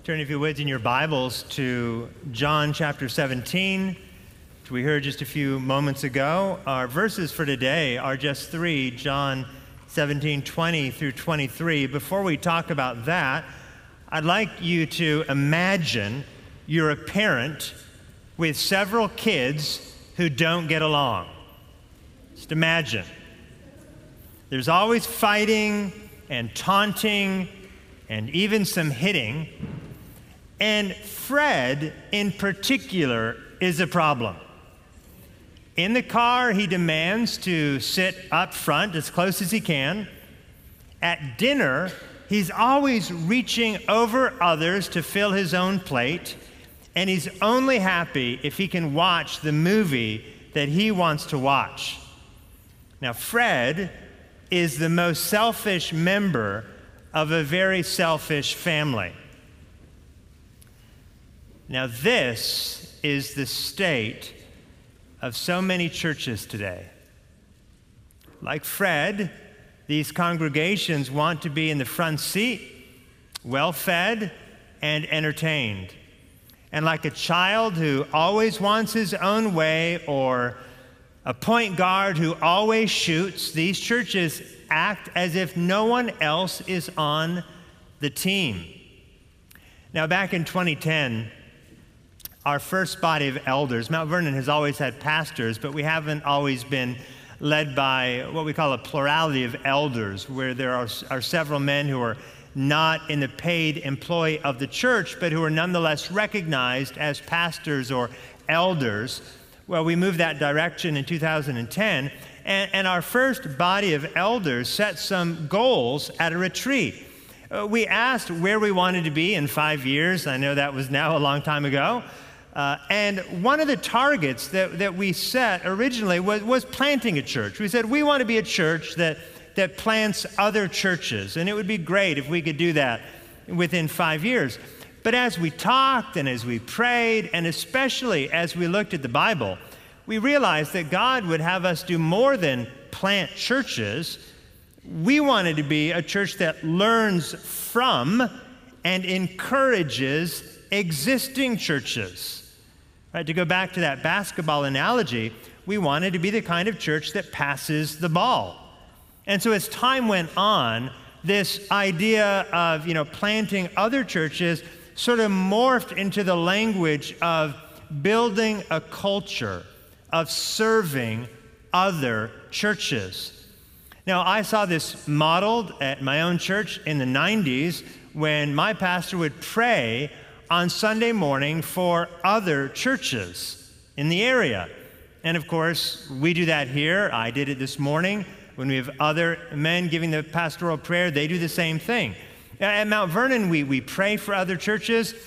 Turn, if you would, in your Bibles to John chapter 17, which we heard just a few moments ago. Our verses for today are just three, John 17, 20 through 23. Before we talk about that, I'd like you to imagine you're a parent with several kids who don't get along. Just imagine. There's always fighting and taunting and even some hitting. And Fred, in particular, is a problem. In the car, he demands to sit up front as close as he can. At dinner, he's always reaching over others to fill his own plate, and he's only happy if he can watch the movie that he wants to watch. Now, Fred is the most selfish member of a very selfish family. Now, this is the state of so many churches today. Like Fred, these congregations want to be in the front seat, well-fed and entertained. And like a child who always wants his own way, or a point guard who always shoots, these churches act as if no one else is on the team. Now, back in 2010, our first body of elders, Mount Vernon has always had pastors, but we haven't always been led by what we call a plurality of elders, where there are several men who are not in the paid employ of the church, but who are nonetheless recognized as pastors or elders. Well, we moved that direction in 2010, and our first body of elders set some goals at a retreat. We asked where we wanted to be in 5 years. I know that was now a long time ago. And one of the targets that we set originally was planting a church. We said, we want to be a church that plants other churches, and it would be great if we could do that within 5 years. But as we talked and as we prayed, and especially as we looked at the Bible, we realized that God would have us do more than plant churches. We wanted to be a church that learns from and encourages existing churches. Right, to go back to that basketball analogy, we wanted to be the kind of church that passes the ball. And so as time went on, this idea of, planting other churches sort of morphed into the language of building a culture of serving other churches. Now, I saw this modeled at my own church in the 90s when my pastor would pray on Sunday morning for other churches in the area. And of course, we do that here. I did it this morning. When we have other men giving the pastoral prayer, they do the same thing. At Mount Vernon, we pray for other churches.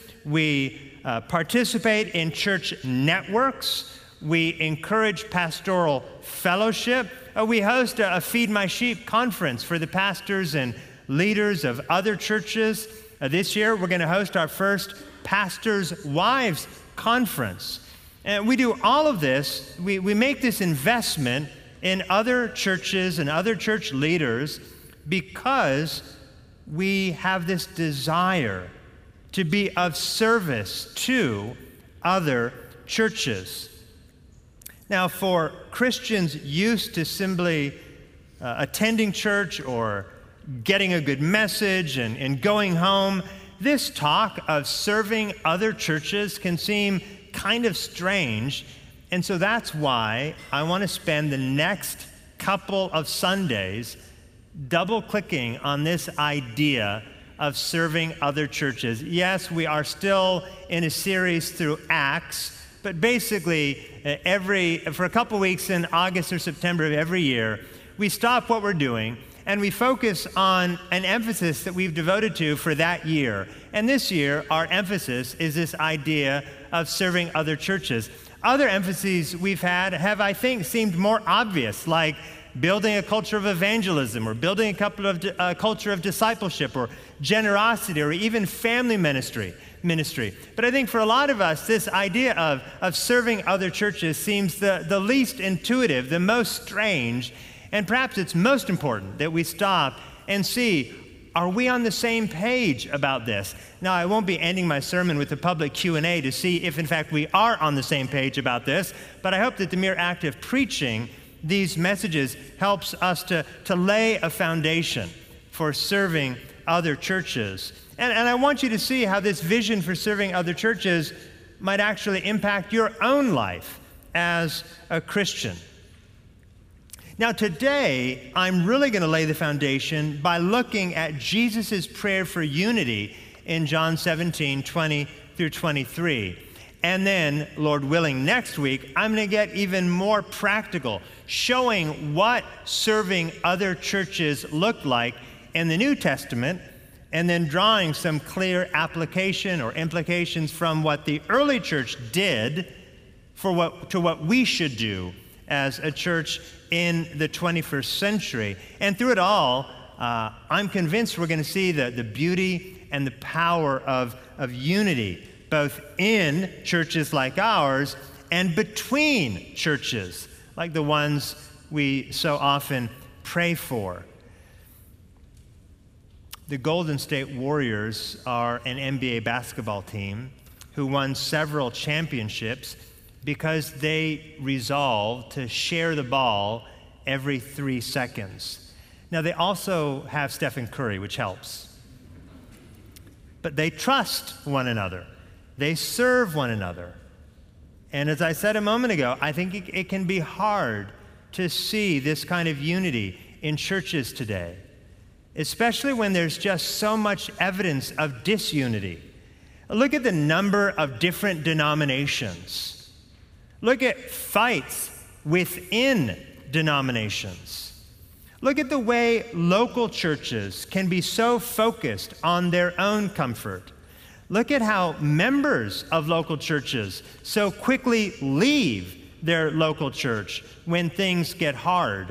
We participate in church networks. We encourage pastoral fellowship. We host a Feed My Sheep conference for the pastors and leaders of other churches. This year, we're going to host our first Pastors' Wives Conference. And we do all of this. We make this investment in other churches and other church leaders because we have this desire to be of service to other churches. Now, for Christians used to simply attending church or getting a good message and going home, this talk of serving other churches can seem kind of strange. And so that's why I want to spend the next couple of Sundays double-clicking on this idea of serving other churches. Yes, we are still in a series through Acts, but basically for a couple weeks in August or September of every year, we stop what we're doing and we focus on an emphasis that we've devoted to for that year. And this year, our emphasis is this idea of serving other churches. Other emphases we've had have, I think, seemed more obvious, like building a culture of evangelism, or building a culture of discipleship, or generosity, or even family ministry. But I think for a lot of us, this idea of serving other churches seems the least intuitive, the most strange, and perhaps it's most important that we stop and see, Are we on the same page about this? Now, I won't be ending my sermon with a public Q&A to see if, in fact, we are on the same page about this, but I hope that the mere act of preaching these messages helps us to lay a foundation for serving other churches. And I want you to see how this vision for serving other churches might actually impact your own life as a Christian. Now today, I'm really going to lay the foundation by looking at Jesus' prayer for unity in John 17, 20 through 23. And then, Lord willing, next week, I'm going to get even more practical, showing what serving other churches looked like in the New Testament, and then drawing some clear application or implications from what the early church did to what we should do as a church in the 21st century. And through it all, I'm convinced we're going to see the beauty and the power of unity, both in churches like ours and between churches like the ones we so often pray for. The Golden State Warriors are an NBA basketball team who won several championships because they resolved to share the ball every 3 seconds. Now, they also have Stephen Curry, which helps. But they trust one another. They serve one another. And as I said a moment ago, I think it can be hard to see this kind of unity in churches today, especially when there's just so much evidence of disunity. Look at the number of different denominations. Look at fights within denominations. Look at the way local churches can be so focused on their own comfort. Look at how members of local churches so quickly leave their local church when things get hard.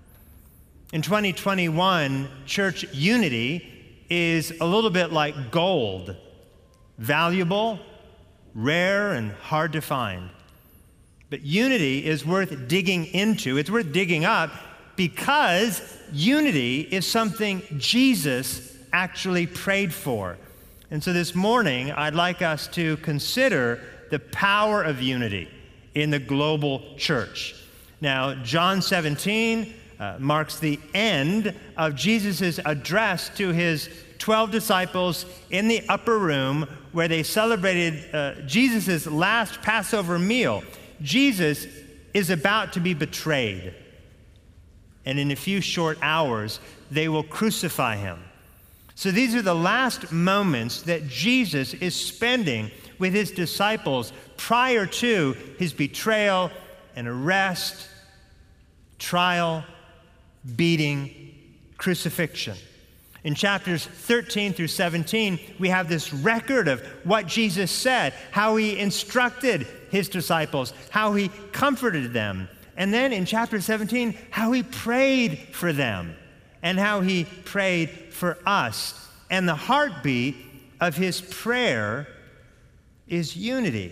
In 2021, church unity is a little bit like gold, valuable, rare, and hard to find. But unity is worth digging into. It's worth digging up because unity is something Jesus actually prayed for. And so this morning, I'd like us to consider the power of unity in the global church. Now, John 17 marks the end of Jesus' address to his 12 disciples in the upper room where they celebrated Jesus' last Passover meal. Jesus is about to be betrayed, and in a few short hours, they will crucify him. So these are the last moments that Jesus is spending with his disciples prior to his betrayal and arrest, trial, beating, crucifixion. In chapters 13 through 17, we have this record of what Jesus said, how he instructed his disciples, how he comforted them. And then in chapter 17, how he prayed for them and how he prayed for us. And the heartbeat of his prayer is unity.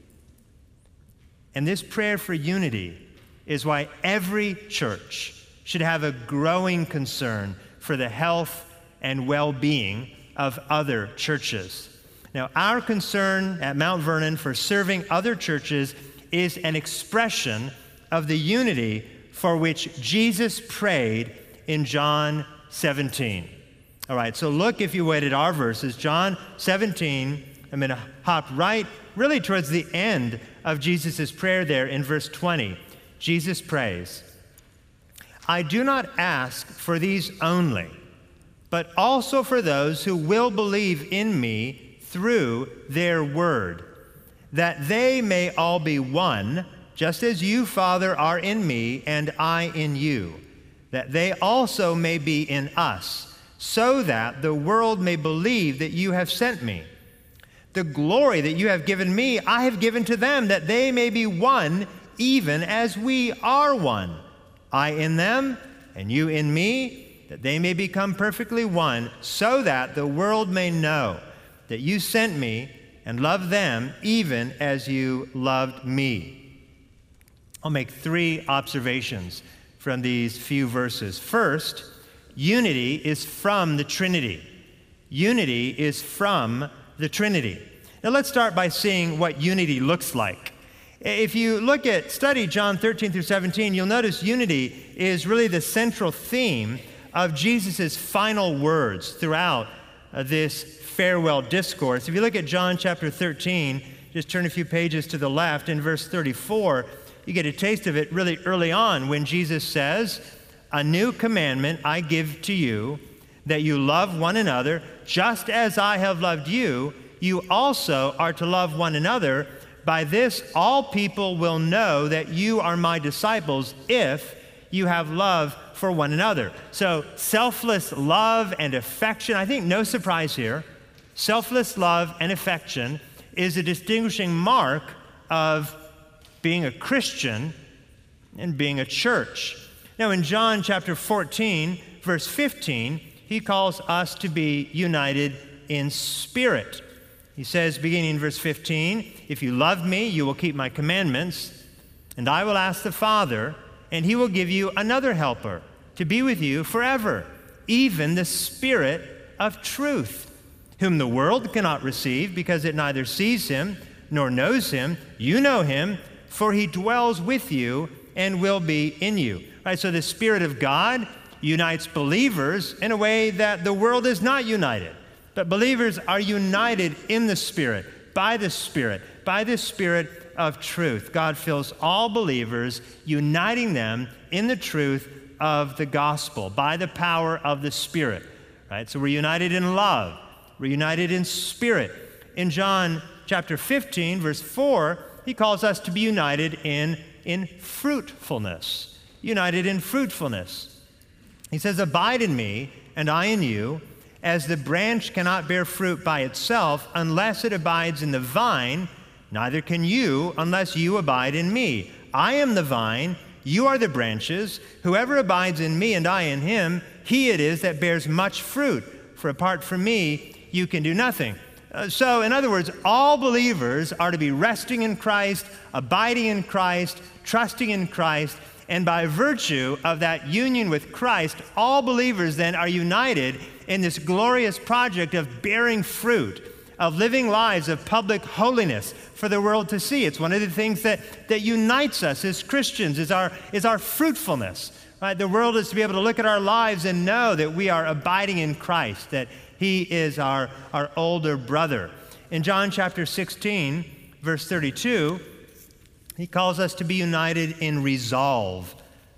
And this prayer for unity is why every church should have a growing concern for the health and well-being of other churches. Now, our concern at Mount Vernon for serving other churches is an expression of the unity for which Jesus prayed in John 17. All right, so look, if you would, at our verses. John 17, I'm going to hop right really towards the end of Jesus' prayer there in verse 20. Jesus prays, "I do not ask for these only, but also for those who will believe in me through their word, that they may all be one, just as you, Father, are in me and I in you, that they also may be in us, so that the world may believe that you have sent me. The glory that you have given me, I have given to them, that they may be one, even as we are one. I in them, and you in me, that they may become perfectly one, so that the world may know that you sent me and loved them even as you loved me." I'll make 3 observations from these few verses. First, unity is from the Trinity. Unity is from the Trinity. Now let's start by seeing what unity looks like. If you study John 13 through 17, you'll notice unity is really the central theme of Jesus' final words throughout this farewell discourse. If you look at John chapter 13, just turn a few pages to the left, in verse 34, you get a taste of it really early on when Jesus says, "A new commandment I give to you, that you love one another, just as I have loved you, you also are to love one another. By this all people will know that you are my disciples, if you have love for one another." So selfless love and affection, I think no surprise here, selfless love and affection is a distinguishing mark of being a Christian and being a church. Now in John chapter 14, verse 15, he calls us to be united in spirit. He says, beginning in verse 15, "If you love me, you will keep my commandments, and I will ask the Father, and he will give you another helper to be with you forever, even the Spirit of truth, whom the world cannot receive because it neither sees him nor knows him. You know him, for he dwells with you and will be in you." Right, so the Spirit of God unites believers in a way that the world is not united. But believers are united in the Spirit, by the Spirit of truth. God fills all believers, uniting them in the truth of the gospel by the power of the Spirit. Right? So we're united in love. We're united in spirit. In John chapter 15, verse 4, he calls us to be united in fruitfulness. United in fruitfulness. He says, "Abide in me, and I in you, as the branch cannot bear fruit by itself unless it abides in the vine, neither can you unless you abide in me. I am the vine, you are the branches. Whoever abides in me and I in him, he it is that bears much fruit. For apart from me, you can do nothing." So, in other words, all believers are to be resting in Christ, abiding in Christ, trusting in Christ, and by virtue of that union with Christ, all believers then are united in this glorious project of bearing fruit, of living lives of public holiness for the world to see. It's one of the things that unites us as Christians, is our fruitfulness. Right? The world is to be able to look at our lives and know that we are abiding in Christ, that he is our older brother. In John chapter 16, verse 32, he calls us to be united in resolve.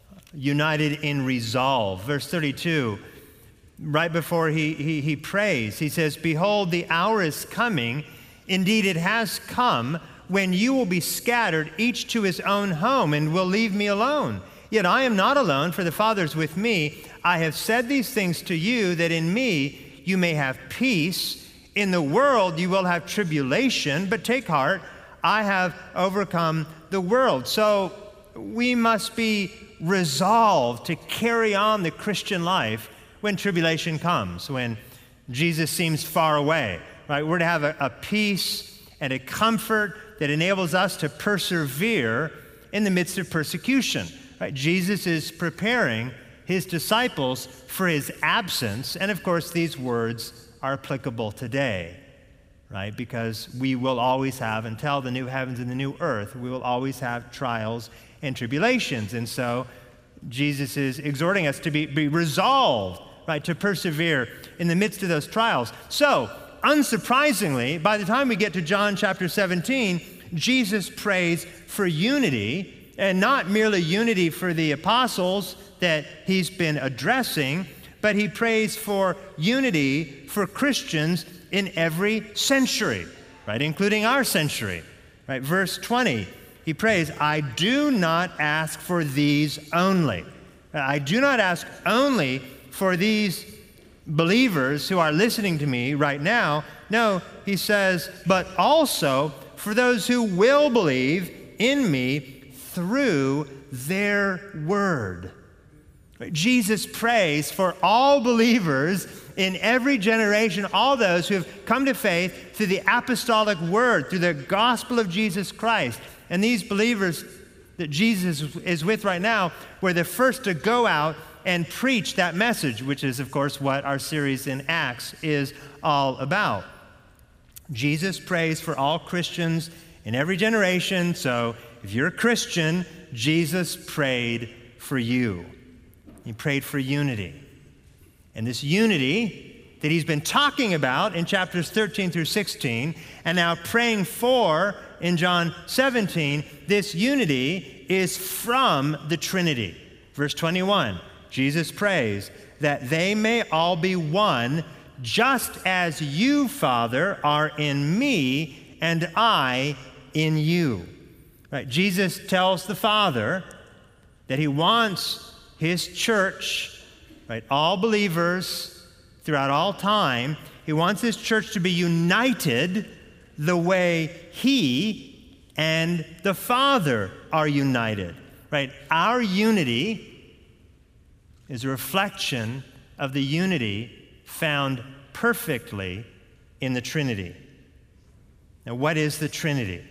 United in resolve. Verse 32, right before he prays, he says, "Behold, the hour is coming, indeed it has come, when you will be scattered, each to his own home, and will leave me alone. Yet I am not alone, for the Father is with me. I have said these things to you, that in me you may have peace. In the world you will have tribulation, but take heart, I have overcome the world." So we must be resolved to carry on the Christian life when tribulation comes, when Jesus seems far away. Right? We're to have a peace and a comfort that enables us to persevere in the midst of persecution. Right? Jesus is preparing his disciples for his absence, and of course these words are applicable today. Right? Because we will always have, until the new heavens and the new earth, we will always have trials and tribulations. And so Jesus is exhorting us to be resolved, right, to persevere in the midst of those trials. So, unsurprisingly, by the time we get to John chapter 17, Jesus prays for unity, and not merely unity for the apostles that he's been addressing, but he prays for unity for Christians in every century, right, including our century. Right? Verse 20, he prays, "I do not ask for these only." I do not ask only for these believers who are listening to me right now. No, he says, but also for those who will believe in me through their word. Jesus prays for all believers in every generation, all those who have come to faith through the apostolic word, through the gospel of Jesus Christ. And these believers that Jesus is with right now were the first to go out and preach that message, which is, of course, what our series in Acts is all about. Jesus prays for all Christians in every generation, so if you're a Christian, Jesus prayed for you. He prayed for unity. And this unity that he's been talking about in chapters 13 through 16, and now praying for in John 17, this unity is from the Trinity. Verse 21, Jesus prays that they may all be one, just as you, Father, are in me and I in you. Right? Jesus tells the Father that he wants his church, right, all believers throughout all time, he wants his church to be united the way he and the Father are united. Right? Our unity is a reflection of the unity found perfectly in the Trinity. Now, what is the Trinity?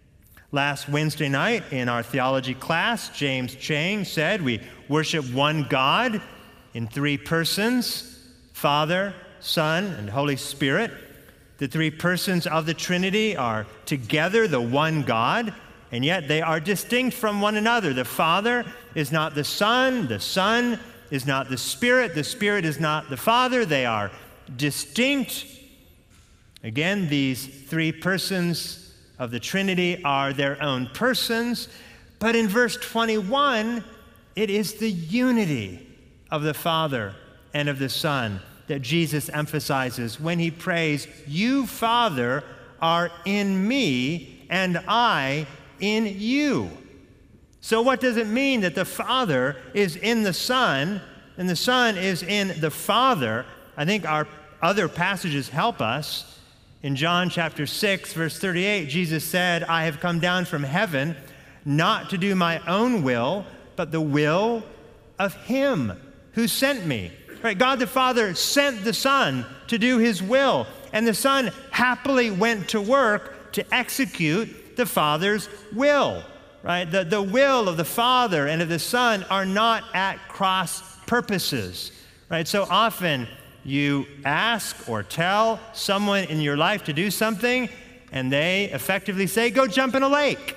Last Wednesday night in our theology class, James Chang said we worship one God in three persons, Father, Son, and Holy Spirit. The three persons of the Trinity are together the one God, and yet they are distinct from one another. The Father is not the Son is not the Spirit is not the Father. They are distinct. Again, these three persons of the Trinity are their own persons, but in verse 21, it is the unity of the Father and of the Son that Jesus emphasizes when he prays, you, Father, are in me and I in you. So what does it mean that the Father is in the Son and the Son is in the Father? I think our other passages help us. In John chapter 6, verse 38, Jesus said, I have come down from heaven not to do my own will, but the will of him who sent me. Right? God the Father sent the Son to do his will, and the Son happily went to work to execute the Father's will. Right? The will of the Father and of the Son are not at cross purposes. Right? So often you ask or tell someone in your life to do something, and they effectively say, go jump in a lake.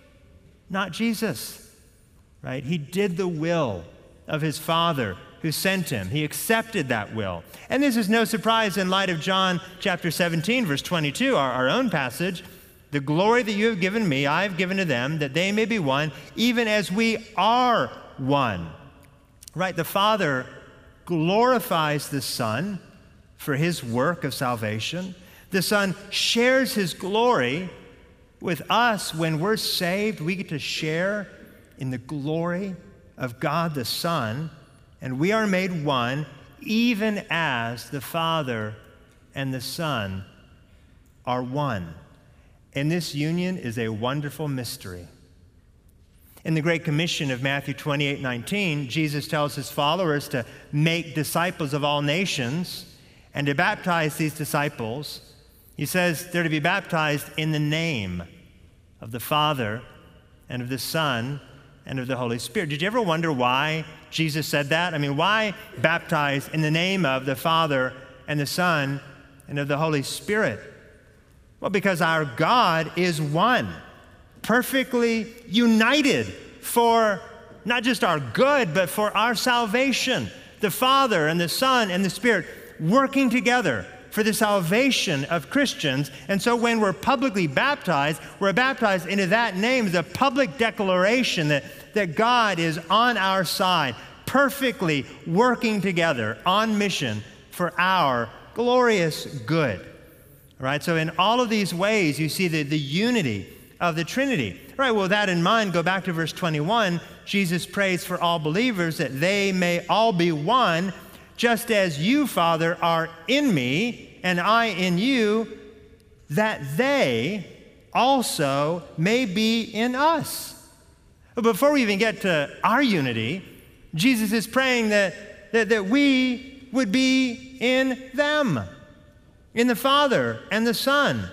Not Jesus, right? He did the will of his Father who sent him. He accepted that will. And this is no surprise in light of John chapter 17, verse 22, our own passage. The glory that you have given me, I have given to them, that they may be one, even as we are one. Right? The Father glorifies the Son for his work of salvation. The Son shares his glory with us when we're saved. We get to share in the glory of God the Son, and we are made one even as the Father and the Son are one. And this union is a wonderful mystery. In the Great Commission of Matthew 28:19, Jesus tells his followers to make disciples of all nations and to baptize these disciples. He says they're to be baptized in the name of the Father and of the Son and of the Holy Spirit. Did you ever wonder why Jesus said that? I mean, why baptize in the name of the Father and the Son and of the Holy Spirit? Well, because our God is one, perfectly united for not just our good, but for our salvation. The Father and the Son and the Spirit working together for the salvation of Christians. And so when we're publicly baptized, we're baptized into that name, the public declaration that God is on our side, perfectly working together on mission for our glorious good. All right, so in all of these ways, you see the unity of the Trinity. All right, well, with that in mind, go back to verse 21. Jesus prays for all believers that they may all be one, just as you, Father, are in me and I in you, that they also may be in us. But before we even get to our unity, Jesus is praying that we would be in them, in the Father and the Son.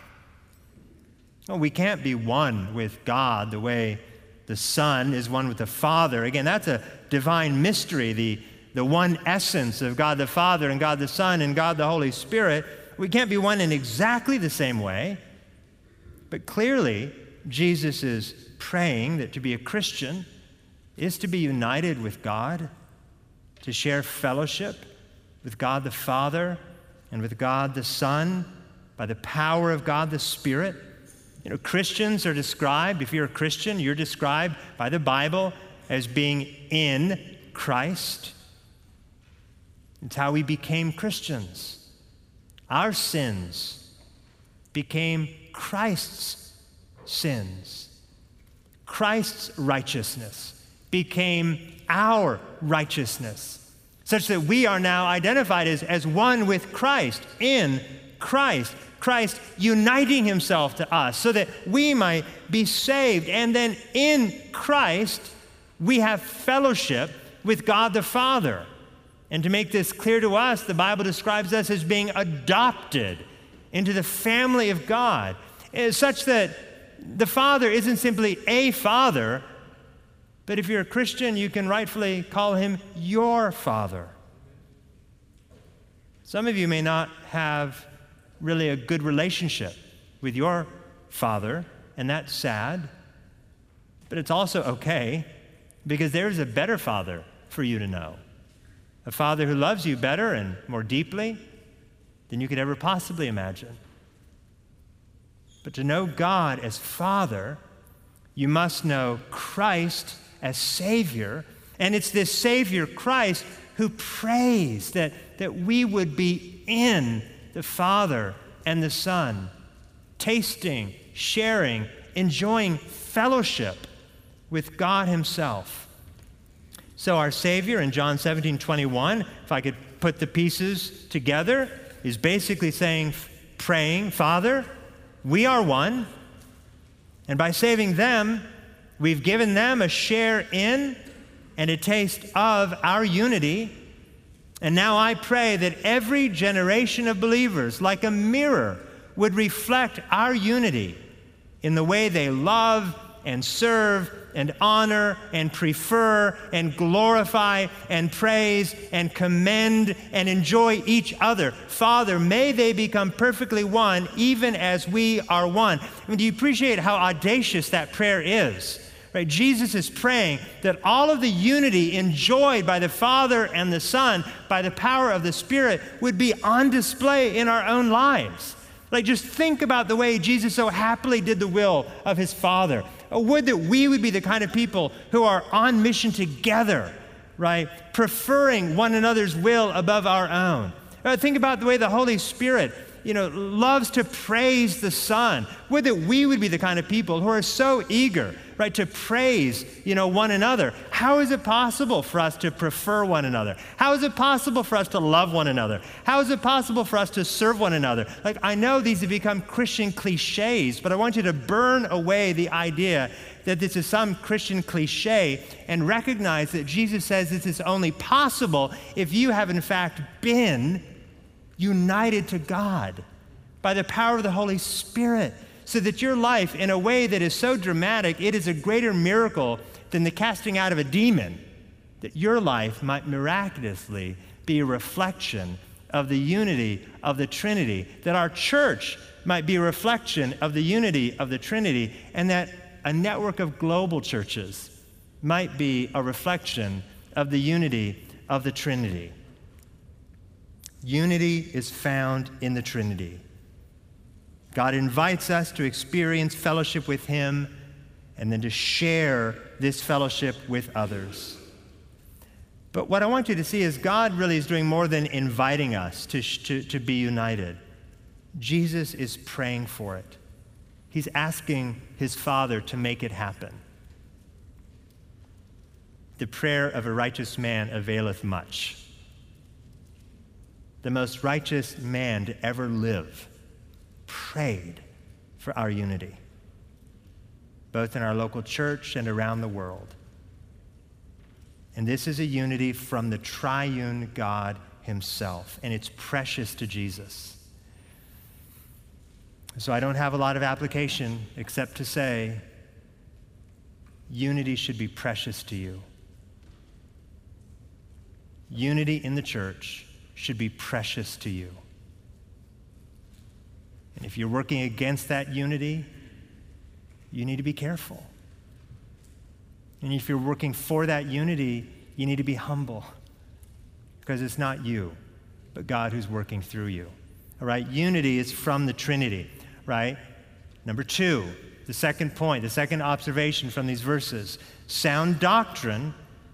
Well, we can't be one with God the way the Son is one with the Father. Again, that's a divine mystery, the one essence of God the Father and God the Son and God the Holy Spirit. We can't be one in exactly the same way, but clearly Jesus is praying that to be a Christian is to be united with God, to share fellowship with God the Father and with God the Son by the power of God the Spirit. You know, Christians are described, if you're a Christian, you're described by the Bible as being in Christ. It's how we became Christians. Our sins became Christ's sins. Christ's righteousness became our righteousness, such that we are now identified as one with Christ, in Christ. Christ uniting himself to us so that we might be saved. And then in Christ, we have fellowship with God the Father. And to make this clear to us, the Bible describes us as being adopted into the family of God, such that the Father isn't simply a father, but if you're a Christian, you can rightfully call him your Father. Some of you may not have really a good relationship with your father, and that's sad, but it's also okay, because there's a better Father for you to know. A Father who loves you better and more deeply than you could ever possibly imagine. But to know God as Father, you must know Christ as Savior, and it's this Savior, Christ, who prays that we would be in the Father and the Son, tasting, sharing, enjoying fellowship with God himself. So our Savior in John 17:21, if I could put the pieces together, is basically saying, praying, Father, we are one, and by saving them, we've given them a share in and a taste of our unity. And now I pray that every generation of believers, like a mirror, would reflect our unity in the way they love and serve and honor and prefer and glorify and praise and commend and enjoy each other. Father, may they become perfectly one, even as we are one. I mean, do you appreciate how audacious that prayer is? Right? Jesus is praying that all of the unity enjoyed by the Father and the Son by the power of the Spirit would be on display in our own lives. Like, just think about the way Jesus so happily did the will of his Father. Would that we would be the kind of people who are on mission together, right? Preferring one another's will above our own. Think about the way the Holy Spirit, loves to praise the Son. Would that we would be the kind of people who are so eager, right, to praise, one another. How is it possible for us to prefer one another? How is it possible for us to love one another? How is it possible for us to serve one another? Like, I know these have become Christian cliches, but I want you to burn away the idea that this is some Christian cliche and recognize that Jesus says this is only possible if you have in fact been united to God by the power of the Holy Spirit, so that your life, in a way that is so dramatic, it is a greater miracle than the casting out of a demon, that your life might miraculously be a reflection of the unity of the Trinity, that our church might be a reflection of the unity of the Trinity, and that a network of global churches might be a reflection of the unity of the Trinity. Unity is found in the Trinity. God invites us to experience fellowship with him and then to share this fellowship with others. But what I want you to see is God really is doing more than inviting us to be united. Jesus is praying for it. He's asking his Father to make it happen. The prayer of a righteous man availeth much. The most righteous man to ever live prayed for our unity, both in our local church and around the world. And this is a unity from the triune God himself, and it's precious to Jesus. So I don't have a lot of application except to say, unity should be precious to you. unity in the church should be precious to you. And if you're working against that unity, you need to be careful. And if you're working for that unity, you need to be humble, because it's not you, but God who's working through you. All right, unity is from the Trinity, right? Number two, the second point, the second observation from these verses, sound doctrine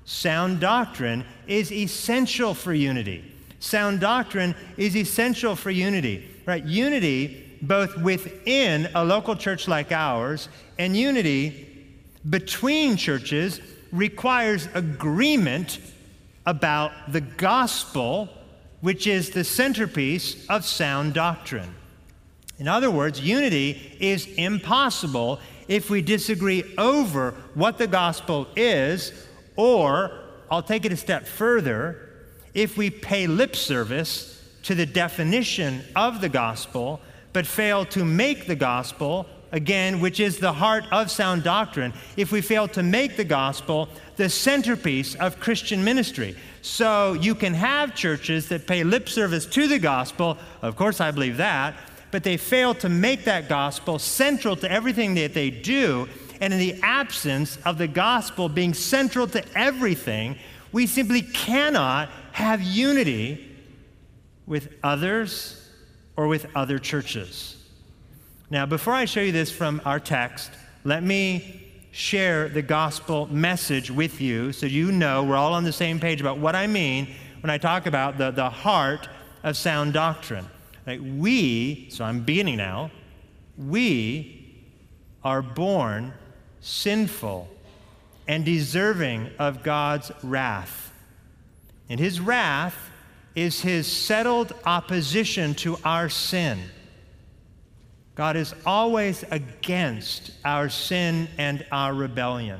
is essential for unity. Sound doctrine is essential for unity, right? Unity both within a local church like ours and unity between churches requires agreement about the gospel, which is the centerpiece of sound doctrine. In other words, unity is impossible if we disagree over what the gospel is, or, I'll take it a step further, if we pay lip service to the definition of the gospel, but fail to make the gospel, again, which is the heart of sound doctrine, if we fail to make the gospel the centerpiece of Christian ministry. So you can have churches that pay lip service to the gospel, of course I believe that, but they fail to make that gospel central to everything that they do. And in the absence of the gospel being central to everything, we simply cannot have unity with others or with other churches. Now, before I show you this from our text, let me share the gospel message with you so you know we're all on the same page about what I mean when I talk about the heart of sound doctrine. Like so I'm beginning now, we are born sinful and deserving of God's wrath. And his wrath is his settled opposition to our sin. God is always against our sin and our rebellion.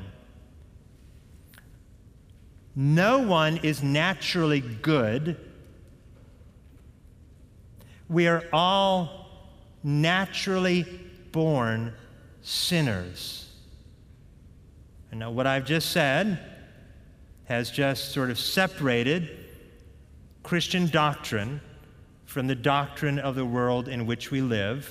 No one is naturally good. We are all naturally born sinners. And now what I've just said has just sort of separated Christian doctrine from the doctrine of the world in which we live,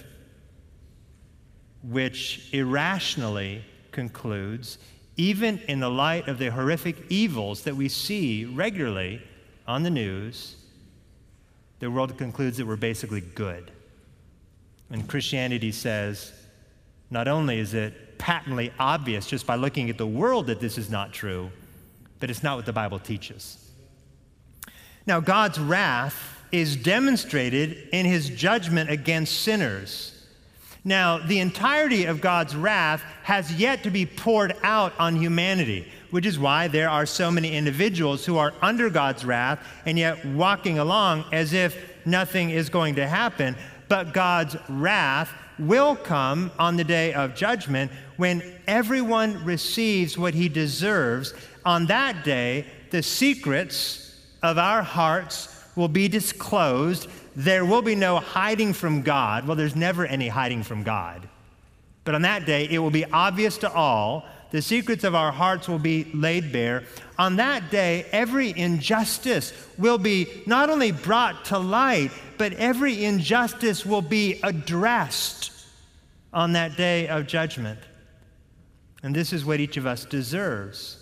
which irrationally concludes, even in the light of the horrific evils that we see regularly on the news, the world concludes that we're basically good. And Christianity says, not only is it patently obvious just by looking at the world that this is not true, but it's not what the Bible teaches. Now, God's wrath is demonstrated in his judgment against sinners. Now, the entirety of God's wrath has yet to be poured out on humanity, which is why there are so many individuals who are under God's wrath and yet walking along as if nothing is going to happen. But God's wrath will come on the day of judgment when everyone receives what he deserves. On that day, the secrets of our hearts will be disclosed. There will be no hiding from God. Well, there's never any hiding from God. But on that day, it will be obvious to all. The secrets of our hearts will be laid bare. On that day, every injustice will be not only brought to light, but every injustice will be addressed on that day of judgment. And this is what each of us deserves.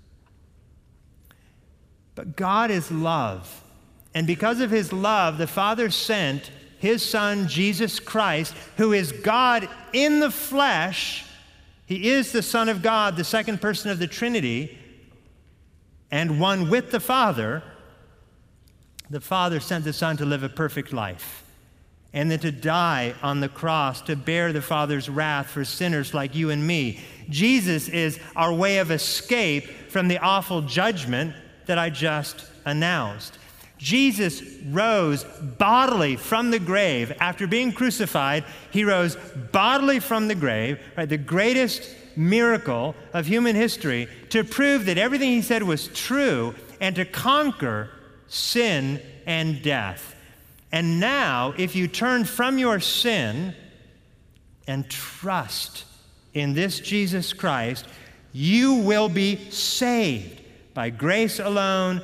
But God is love. And because of his love, the Father sent his Son, Jesus Christ, who is God in the flesh. He is the Son of God, the second person of the Trinity, and one with the Father. The Father sent the Son to live a perfect life, and then to die on the cross to bear the Father's wrath for sinners like you and me. Jesus is our way of escape from the awful judgment that I just announced. Jesus rose bodily from the grave. After being crucified, he rose bodily from the grave, right? The greatest miracle of human history, to prove that everything he said was true and to conquer sin and death. And now, if you turn from your sin and trust in this Jesus Christ, you will be saved by grace alone,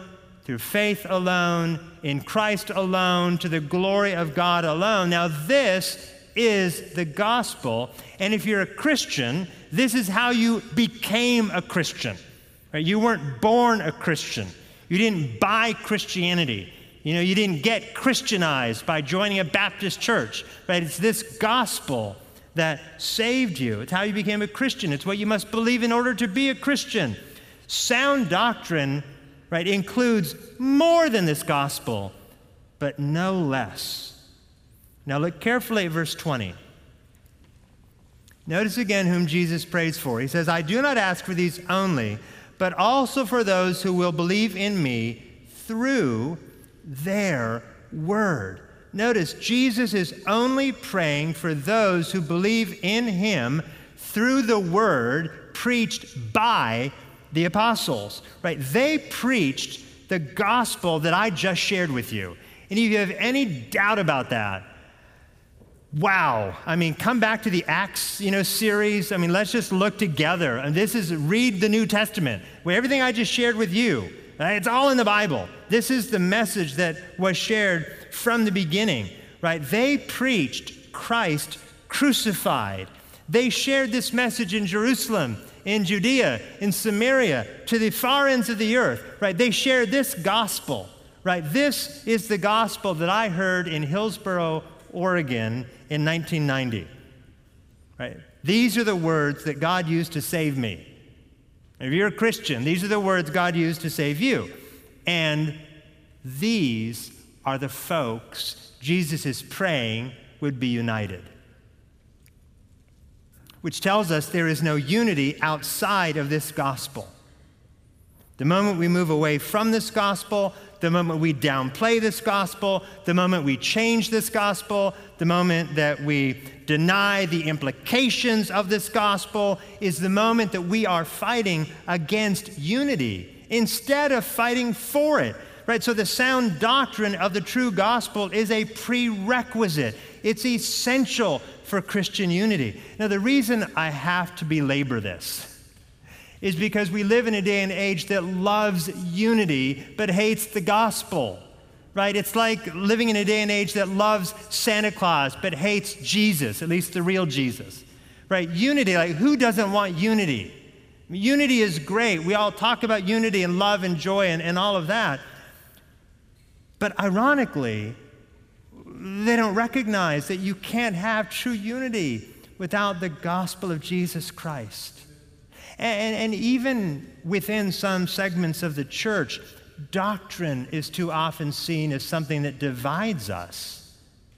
through faith alone, in Christ alone, to the glory of God alone. Now, this is the gospel. And if you're a Christian, this is how you became a Christian. Right? You weren't born a Christian. You didn't buy Christianity. You didn't get Christianized by joining a Baptist church. Right? It's this gospel that saved you. It's how you became a Christian. It's what you must believe in order to be a Christian. Sound doctrine, right, includes more than this gospel, but no less. Now look carefully at verse 20. Notice again whom Jesus prays for. He says, I do not ask for these only, but also for those who will believe in me through their word. Notice, Jesus is only praying for those who believe in him through the word preached by the apostles, right? They preached the gospel that I just shared with you. And if you have any doubt about that, wow. I mean, come back to the Acts, series. I mean, let's just look together. And this is, read the New Testament, where everything I just shared with you, right? It's all in the Bible. This is the message that was shared from the beginning, right? They preached Christ crucified. They shared this message in Jerusalem, in Judea, in Samaria, to the far ends of the earth, right? They shared this gospel, right? This is the gospel that I heard in Hillsboro, Oregon in 1990, right? These are the words that God used to save me. If you're a Christian, these are the words God used to save you. And these are the folks Jesus is praying would be united. Which tells us there is no unity outside of this gospel. The moment we move away from this gospel, the moment we downplay this gospel, the moment we change this gospel, the moment that we deny the implications of this gospel is the moment that we are fighting against unity instead of fighting for it. Right, so the sound doctrine of the true gospel is a prerequisite. It's essential for Christian unity. Now, the reason I have to belabor this is because we live in a day and age that loves unity but hates the gospel. Right? It's like living in a day and age that loves Santa Claus but hates Jesus, at least the real Jesus. Right? Unity, like who doesn't want unity? Unity is great. We all talk about unity and love and joy and all of that. But ironically, they don't recognize that you can't have true unity without the gospel of Jesus Christ. And even within some segments of the church, doctrine is too often seen as something that divides us.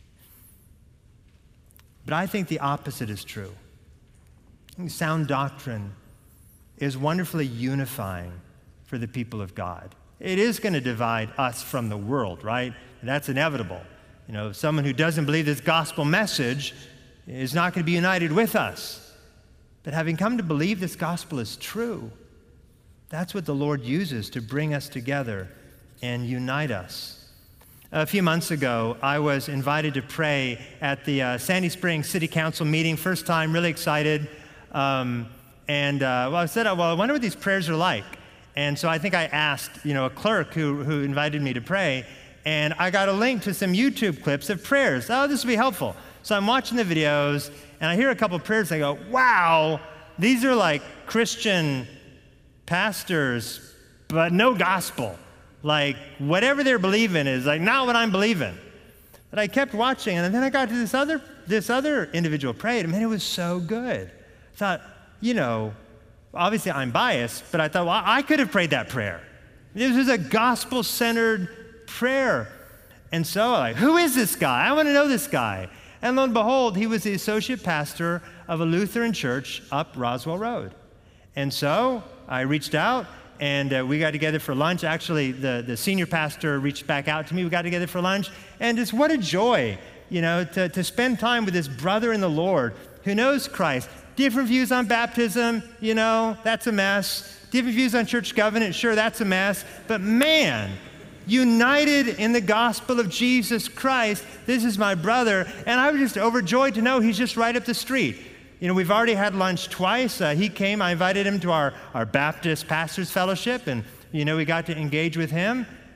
But I think the opposite is true. Sound doctrine is wonderfully unifying for the people of God. It is going to divide us from the world, right? And that's inevitable. Someone who doesn't believe this gospel message is not going to be united with us. But having come to believe this gospel is true, that's what the Lord uses to bring us together and unite us. A few months ago, I was invited to pray at the Sandy Springs City Council meeting. First time, really excited. I said, I wonder what these prayers are like. And so I think I asked, a clerk who invited me to pray, and I got a link to some YouTube clips of prayers. Oh, this will be helpful. So I'm watching the videos, and I hear a couple of prayers, and I go, wow, these are like Christian pastors, but no gospel. Like, whatever they're believing is like not what I'm believing. But I kept watching, and then I got to this other individual prayed, and man, it was so good. I thought, obviously I'm biased, but I thought, well, I could have prayed that prayer. This was a gospel-centered prayer. And so, who is this guy? I want to know this guy. And lo and behold, he was the associate pastor of a Lutheran church up Roswell Road. And so I reached out, and we got together for lunch. Actually, the senior pastor reached back out to me. We got together for lunch. And just what a joy, to spend time with this brother in the Lord who knows Christ. Different views on baptism, that's a mess. Different views on church covenant, sure, that's a mess. But man, united in the gospel of Jesus Christ, this is my brother, and I was just overjoyed to know he's just right up the street. We've already had lunch twice. He came, I invited him to our Baptist Pastors Fellowship, and, we got to engage with him.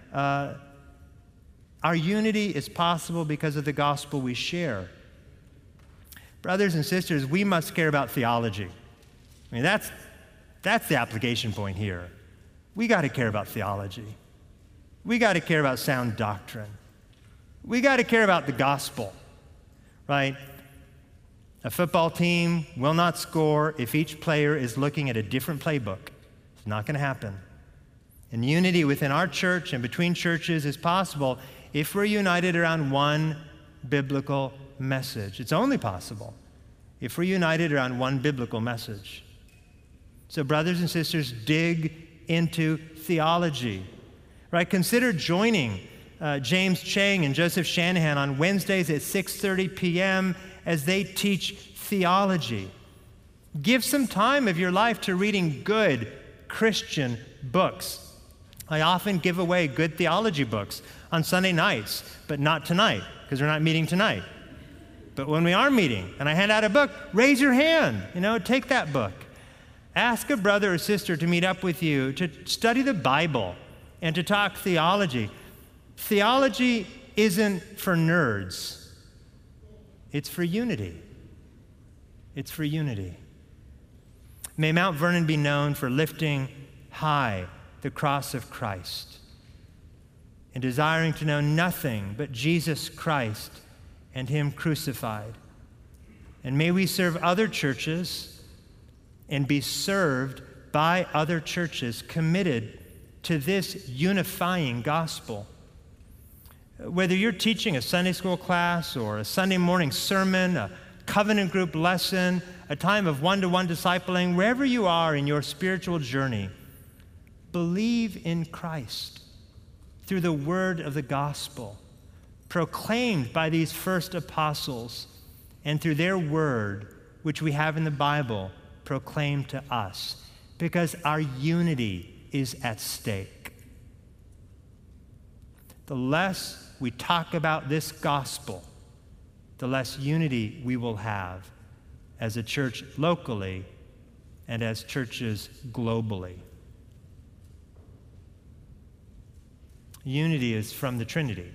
our unity is possible because of the gospel we share. Brothers and sisters, we must care about theology. I mean, that's the application point here. We got to care about theology. We got to care about sound doctrine. We got to care about the gospel, right? A football team will not score if each player is looking at a different playbook. It's not going to happen. And unity within our church and between churches is possible if we're united around one biblical message. It's only possible if we're united around one biblical message. So, brothers and sisters, dig into theology, right? Consider joining James Chang and Joseph Shanahan on Wednesdays at 6:30 p.m. as they teach theology. Give some time of your life to reading good Christian books. I often give away good theology books on Sunday nights, but not tonight, because we're not meeting tonight. But when we are meeting and I hand out a book, raise your hand, take that book. Ask a brother or sister to meet up with you, to study the Bible and to talk theology. Theology isn't for nerds. It's for unity. It's for unity. May Mount Vernon be known for lifting high the cross of Christ and desiring to know nothing but Jesus Christ and Him crucified. And may we serve other churches and be served by other churches committed to this unifying gospel. Whether you're teaching a Sunday school class or a Sunday morning sermon, a covenant group lesson, a time of one-to-one discipling, wherever you are in your spiritual journey, believe in Christ through the word of the gospel, proclaimed by these first apostles, and through their word, which we have in the Bible, proclaimed to us, because our unity is at stake. The less we talk about this gospel, the less unity we will have as a church locally and as churches globally. Unity is from the Trinity.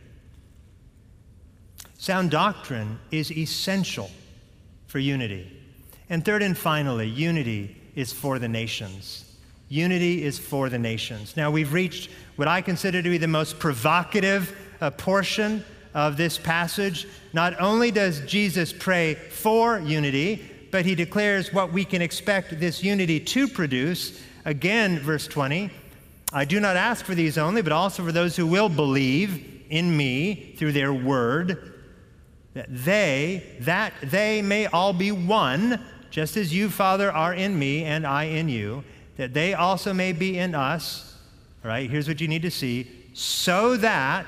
Sound doctrine is essential for unity. And third and finally, unity is for the nations. Unity is for the nations. Now, we've reached what I consider to be the most provocative portion of this passage. Not only does Jesus pray for unity, but he declares what we can expect this unity to produce. Again, verse 20, I do not ask for these only, but also for those who will believe in me through their word, that they may all be one, just as you, Father, are in me and I in you, that they also may be in us. All right, here's what you need to see. So that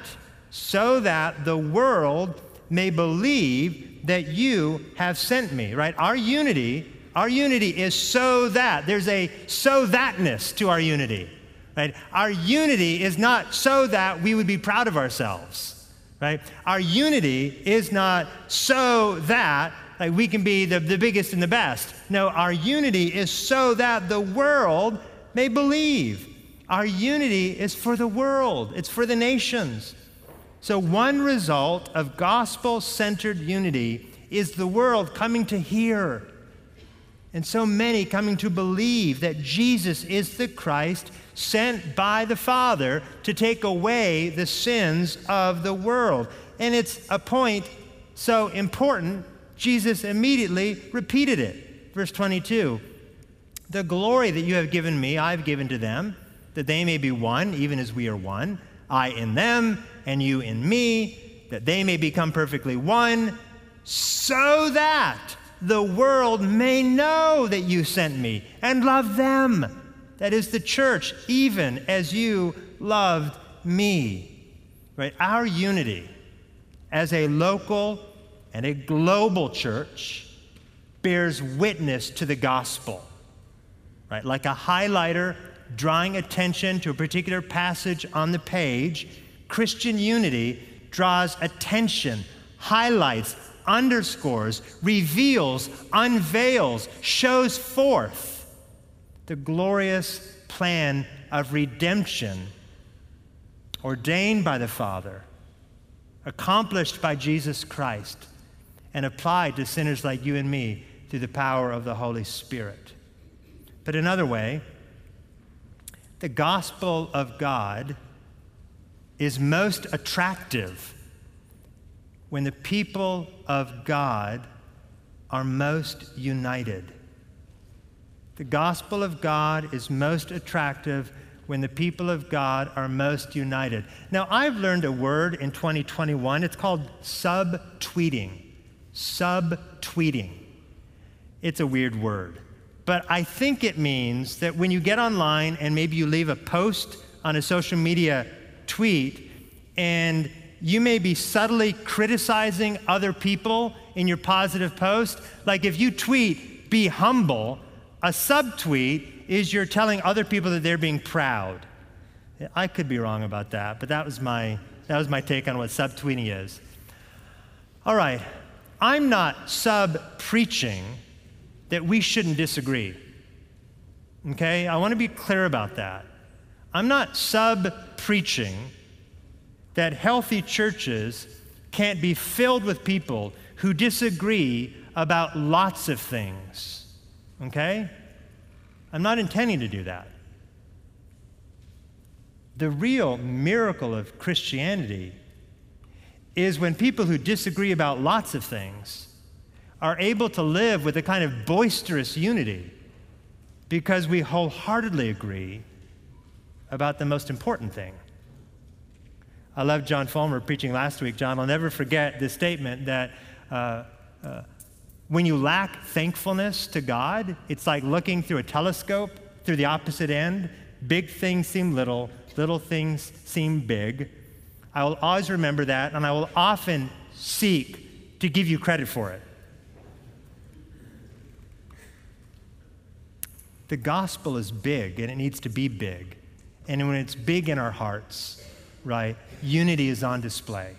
the world may believe that you have sent me, right? Our unity is so that. There's a so thatness to our unity, right? Our unity is not so that we would be proud of ourselves, right? Our unity is not so that we can be the biggest and the best. No, our unity is so that the world may believe. Our unity is for the world. It's for the nations. So one result of gospel-centered unity is the world coming to hear, and so many coming to believe that Jesus is the Christ sent by the Father to take away the sins of the world. And it's a point so important, Jesus immediately repeated it. Verse 22, the glory that you have given me, I've given to them, that they may be one, even as we are one, I in them, and you in me, that they may become perfectly one, so that the world may know that you sent me and love them, that is the church, even as you loved me. Right? Our unity as a local and a global church bears witness to the gospel. Right? Like a highlighter drawing attention to a particular passage on the page, Christian unity draws attention, highlights, underscores, reveals, unveils, shows forth the glorious plan of redemption ordained by the Father, accomplished by Jesus Christ, and applied to sinners like you and me through the power of the Holy Spirit. But another way, the gospel of God is most attractive when the people of God are most united. The gospel of God is most attractive when the people of God are most united. Now, I've learned a word in 2021. It's called subtweeting. Subtweeting. It's a weird word, but I think it means that when you get online and maybe you leave a post on a social media tweet and you may be subtly criticizing other people in your positive post, like if you tweet, "Be humble," a subtweet is you're telling other people that they're being proud. I could be wrong about that, but that was my take on what subtweeting is. All right, I'm not sub-preaching that we shouldn't disagree. Okay, I want to be clear about that. I'm not sub-preaching that healthy churches can't be filled with people who disagree about lots of things. Okay? I'm not intending to do that. The real miracle of Christianity is when people who disagree about lots of things are able to live with a kind of boisterous unity because we wholeheartedly agree about the most important thing. I love John Fulmer preaching last week. John, I'll never forget this statement that when you lack thankfulness to God, it's like looking through a telescope through the opposite end. Big things seem little, little things seem big. I will always remember that, and I will often seek to give you credit for it. The gospel is big, and it needs to be big. And when it's big in our hearts, right, unity is on display.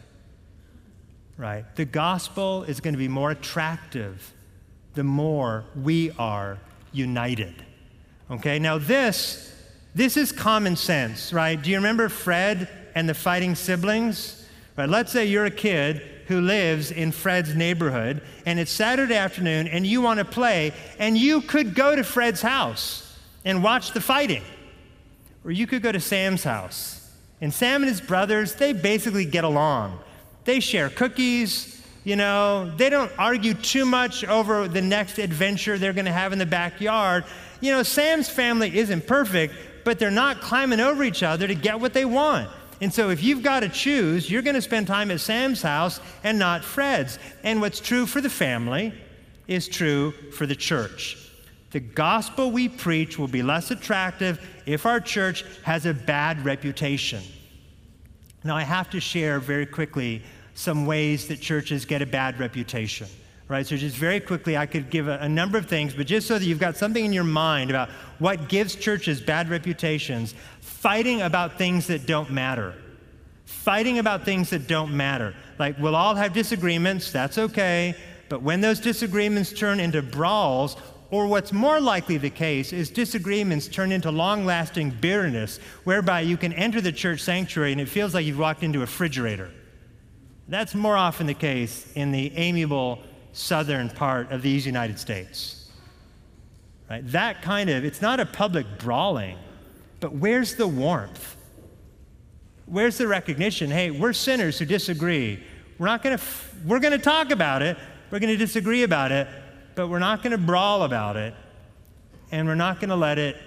Right? The gospel is going to be more attractive the more we are united. Okay? Now this is common sense, right? Do you remember Fred and the fighting siblings? Right? Let's say you're a kid who lives in Fred's neighborhood and it's Saturday afternoon and you want to play, and you could go to Fred's house and watch the fighting. Or you could go to Sam's house. And Sam and his brothers, they basically get along. They share cookies, you know, they don't argue too much over the next adventure they're going to have in the backyard. You know, Sam's family isn't perfect, but they're not climbing over each other to get what they want. And so if you've got to choose, you're going to spend time at Sam's house and not Fred's. And what's true for the family is true for the church. The gospel we preach will be less attractive if our church has a bad reputation. Now, I have to share very quickly some ways that churches get a bad reputation, right? So just very quickly, I could give a number of things, but just so that you've got something in your mind about what gives churches bad reputations: fighting about things that don't matter. Fighting about things that don't matter. Like, we'll all have disagreements, that's okay, but when those disagreements turn into brawls, or what's more likely the case is disagreements turn into long-lasting bitterness, whereby you can enter the church sanctuary and it feels like you've walked into a refrigerator. That's more often the case in the amiable southern part of these United States. Right? That kind of, it's not a public brawling, but where's the warmth? Where's the recognition? Hey, we're sinners who disagree. We're going to talk about it, we're going to disagree about it, but we're not going to brawl about it, and we're not going to let it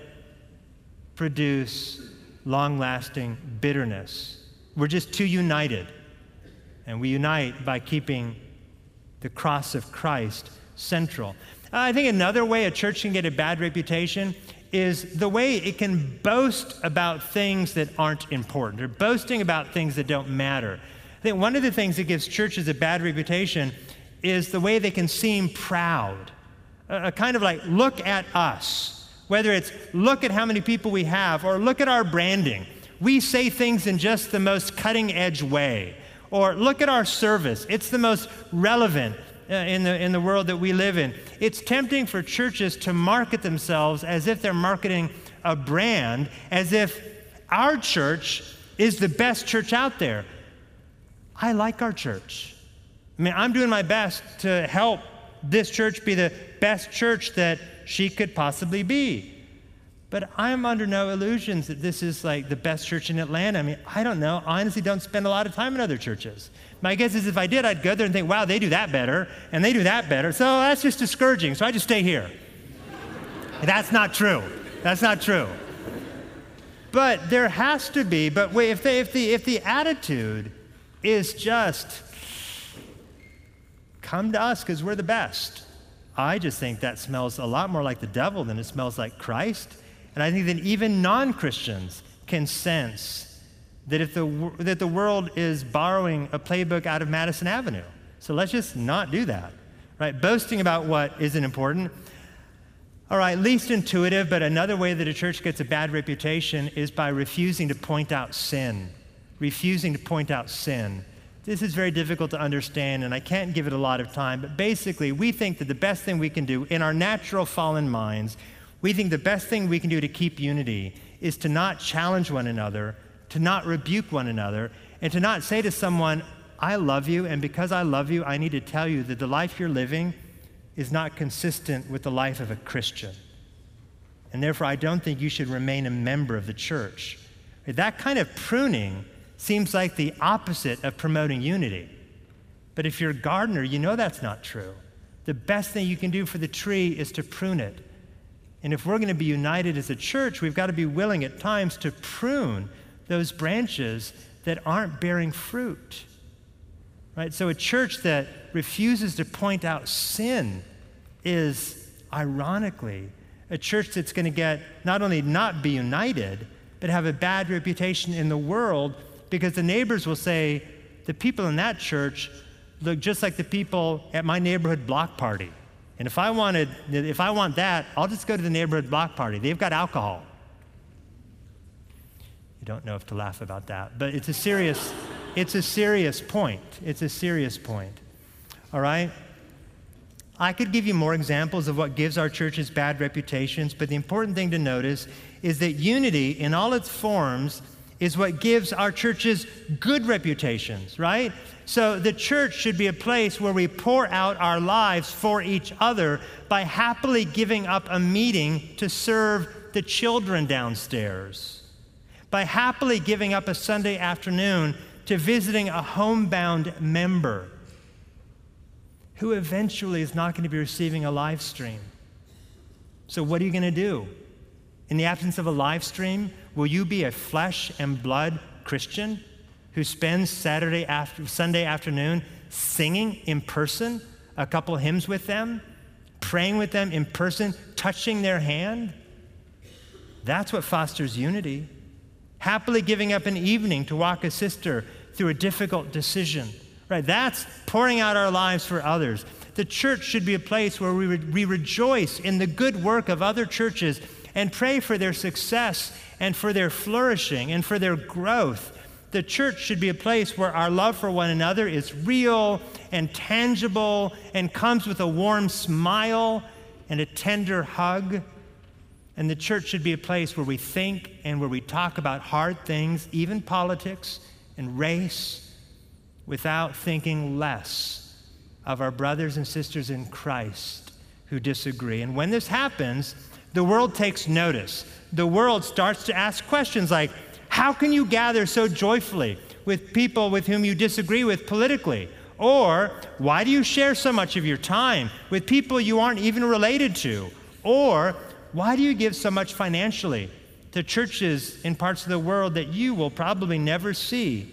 produce long-lasting bitterness. We're just too united. And we unite by keeping the cross of Christ central. I think another way a church can get a bad reputation is the way it can boast about things that aren't important, or boasting about things that don't matter. I think one of the things that gives churches a bad reputation is the way they can seem proud. A kind of like, look at us. Whether it's look at how many people we have, or look at our branding. We say things in just the most cutting edge way. Or look at our service. It's the most relevant in the world that we live in. It's tempting for churches to market themselves as if they're marketing a brand, as if our church is the best church out there. I like our church. I mean, I'm doing my best to help this church be the best church that she could possibly be. But I'm under no illusions that this is like the best church in Atlanta. I mean, I don't know. I honestly don't spend a lot of time in other churches. My guess is if I did, I'd go there and think, wow, they do that better, and they do that better. So that's just discouraging. So I just stay here. That's not true. That's not true. But there has to be, but wait, if the attitude is just, come to us because we're the best, I just think that smells a lot more like the devil than it smells like Christ. And I think that even non-Christians can sense that that the world is borrowing a playbook out of Madison Avenue. So let's just not do that, right? Boasting about what isn't important. All right, least intuitive, but another way that a church gets a bad reputation is by refusing to point out sin. Refusing to point out sin. This is very difficult to understand, and I can't give it a lot of time, but basically, we think that the best thing we can do in our natural fallen minds, we think the best thing we can do to keep unity is to not challenge one another, to not rebuke one another, and to not say to someone, I love you, and because I love you, I need to tell you that the life you're living is not consistent with the life of a Christian. And therefore, I don't think you should remain a member of the church. That kind of pruning seems like the opposite of promoting unity. But if you're a gardener, you know that's not true. The best thing you can do for the tree is to prune it. And if we're going to be united as a church, we've got to be willing at times to prune those branches that aren't bearing fruit. Right? So a church that refuses to point out sin is, ironically, a church that's going to get not only not be united, but have a bad reputation in the world, because the neighbors will say, the people in that church look just like the people at my neighborhood block party. And if I want that, I'll just go to the neighborhood block party. They've got alcohol. You don't know if to laugh about that, but it's a serious point. It's a serious point. All right? I could give you more examples of what gives our churches bad reputations, but the important thing to notice is that unity in all its forms is what gives our churches good reputations, right? So the church should be a place where we pour out our lives for each other by happily giving up a meeting to serve the children downstairs, by happily giving up a Sunday afternoon to visiting a homebound member who eventually is not going to be receiving a live stream. So what are you going to do? In the absence of a live stream, will you be a flesh and blood Christian who spends Sunday afternoon singing in person a couple hymns with them, praying with them in person, touching their hand? That's what fosters unity. Happily giving up an evening to walk a sister through a difficult decision. Right? That's pouring out our lives for others. The church should be a place where we rejoice in the good work of other churches and pray for their success and for their flourishing and for their growth. The church should be a place where our love for one another is real and tangible and comes with a warm smile and a tender hug. And the church should be a place where we think and where we talk about hard things, even politics and race, without thinking less of our brothers and sisters in Christ who disagree. And when this happens, the world takes notice. The world starts to ask questions like, how can you gather so joyfully with people with whom you disagree with politically? Or, why do you share so much of your time with people you aren't even related to? Or, why do you give so much financially to churches in parts of the world that you will probably never see?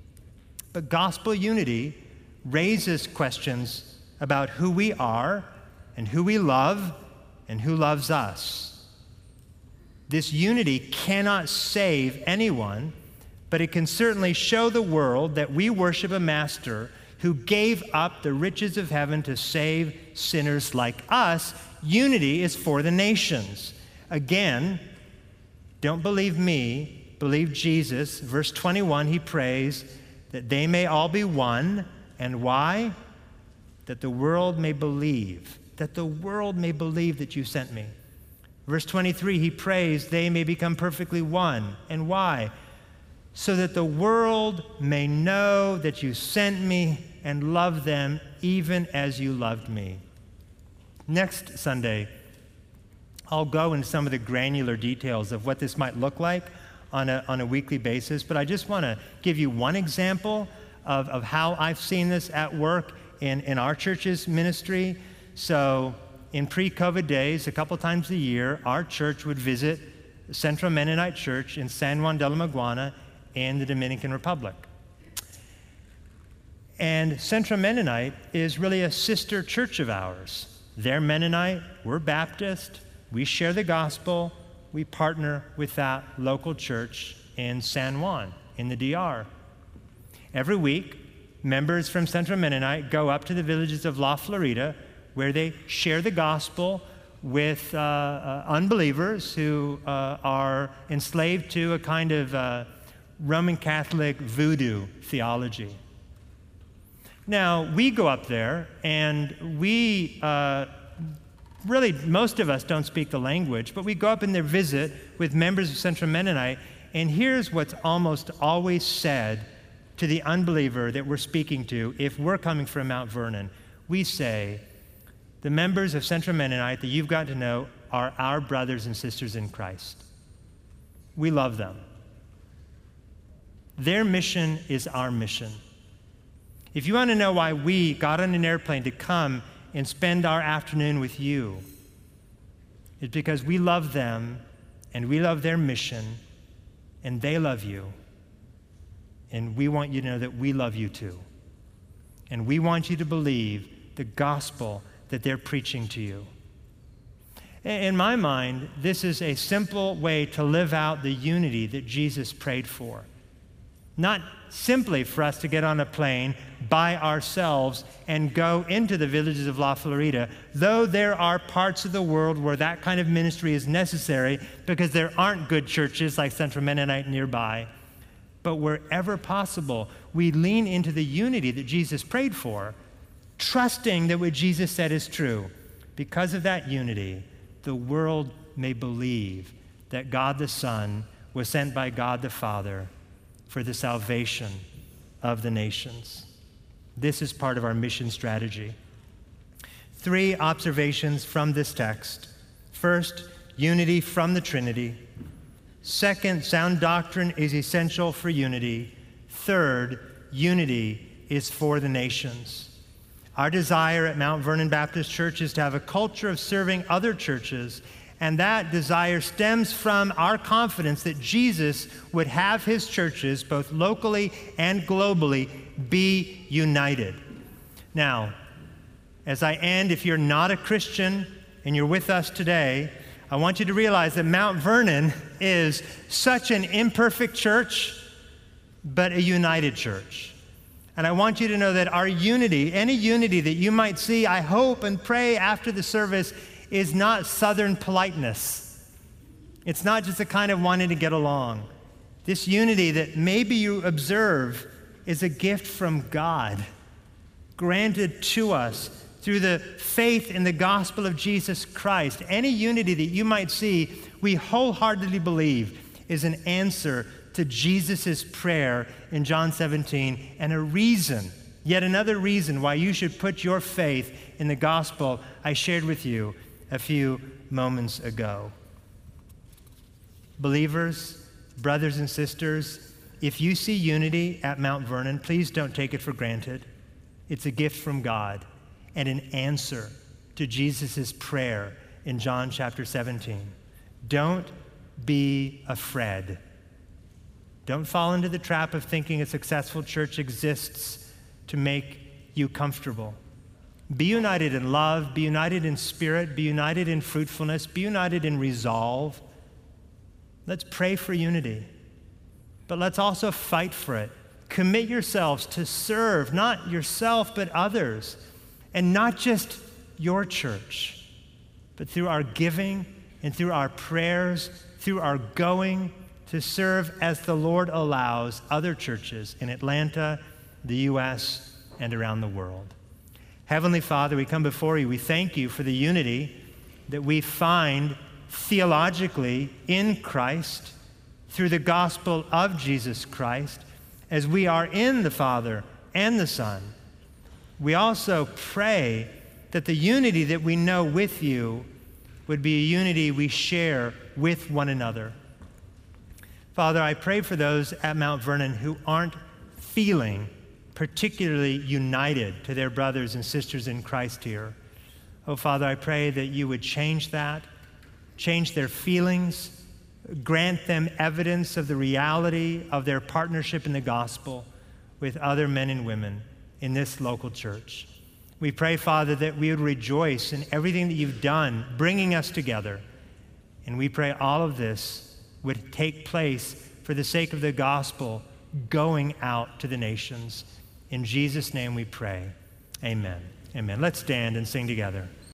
But gospel unity raises questions about who we are and who we love and who loves us. This unity cannot save anyone, but it can certainly show the world that we worship a master who gave up the riches of heaven to save sinners like us. Unity is for the nations. Again, don't believe me, believe Jesus. Verse 21, he prays that they may all be one. And why? That the world may believe. That the world may believe that you sent me. Verse 23, he prays they may become perfectly one. And why? so that the world may know that you sent me and love them even as you loved me. Next Sunday, I'll go into some of the granular details of what this might look like on a weekly basis, but I just want to give you one example of how I've seen this at work in our church's ministry. So in pre-COVID days, a couple times a year, our church would visit Central Mennonite Church in San Juan de la Maguana in the Dominican Republic. And Central Mennonite is really a sister church of ours. They're Mennonite, we're Baptist, we share the gospel, we partner with that local church in San Juan, in the DR. Every week, members from Central Mennonite go up to the villages of La Florida, where they share the gospel with unbelievers who are enslaved to a kind of Roman Catholic voodoo theology. Now, we go up there, and we really, most of us don't speak the language, but we go up in their visit with members of Central Mennonite, and here's what's almost always said to the unbeliever that we're speaking to if we're coming from Mount Vernon. We say, the members of Central Mennonite that you've got to know are our brothers and sisters in Christ. We love them. Their mission is our mission. If you want to know why we got on an airplane to come and spend our afternoon with you, it's because we love them and we love their mission and they love you. And we want you to know that we love you too. And we want you to believe the gospel that they're preaching to you. In my mind, this is a simple way to live out the unity that Jesus prayed for. Not simply for us to get on a plane by ourselves and go into the villages of La Florida, though there are parts of the world where that kind of ministry is necessary because there aren't good churches like Central Mennonite nearby. But wherever possible, we lean into the unity that Jesus prayed for, trusting that what Jesus said is true. Because of that unity, the world may believe that God the Son was sent by God the Father for the salvation of the nations. This is part of our mission strategy. 3 observations from this text. First, unity from the Trinity. Second, sound doctrine is essential for unity. Third, unity is for the nations. Our desire at Mount Vernon Baptist Church is to have a culture of serving other churches, and that desire stems from our confidence that Jesus would have his churches, both locally and globally, be united. Now, as I end, if you're not a Christian and you're with us today, I want you to realize that Mount Vernon is such an imperfect church, but a united church. And I want you to know that our unity, any unity that you might see, I hope and pray after the service, is not Southern politeness. It's not just a kind of wanting to get along. This unity that maybe you observe is a gift from God, granted to us through the faith in the gospel of Jesus Christ. Any unity that you might see, we wholeheartedly believe is an answer to Jesus' prayer in John 17, and a reason, yet another reason why you should put your faith in the gospel I shared with you a few moments ago. Believers, brothers and sisters, if you see unity at Mount Vernon, please don't take it for granted. It's a gift from God and an answer to Jesus' prayer in John chapter 17. Don't be afraid. Don't fall into the trap of thinking a successful church exists to make you comfortable. Be united in love, be united in spirit, be united in fruitfulness, be united in resolve. Let's pray for unity, but let's also fight for it. Commit yourselves to serve, not yourself, but others, and not just your church, but through our giving and through our prayers, through our going to serve as the Lord allows other churches in Atlanta, the U.S., and around the world. Heavenly Father, we come before you. We thank you for the unity that we find theologically in Christ, through the gospel of Jesus Christ, as we are in the Father and the Son. We also pray that the unity that we know with you would be a unity we share with one another. Father, I pray for those at Mount Vernon who aren't feeling particularly united to their brothers and sisters in Christ here. Oh, Father, I pray that you would change that, change their feelings, grant them evidence of the reality of their partnership in the gospel with other men and women in this local church. We pray, Father, that we would rejoice in everything that you've done, bringing us together. And we pray all of this would take place for the sake of the gospel going out to the nations. In Jesus' name we pray. Amen. Amen. Let's stand and sing together.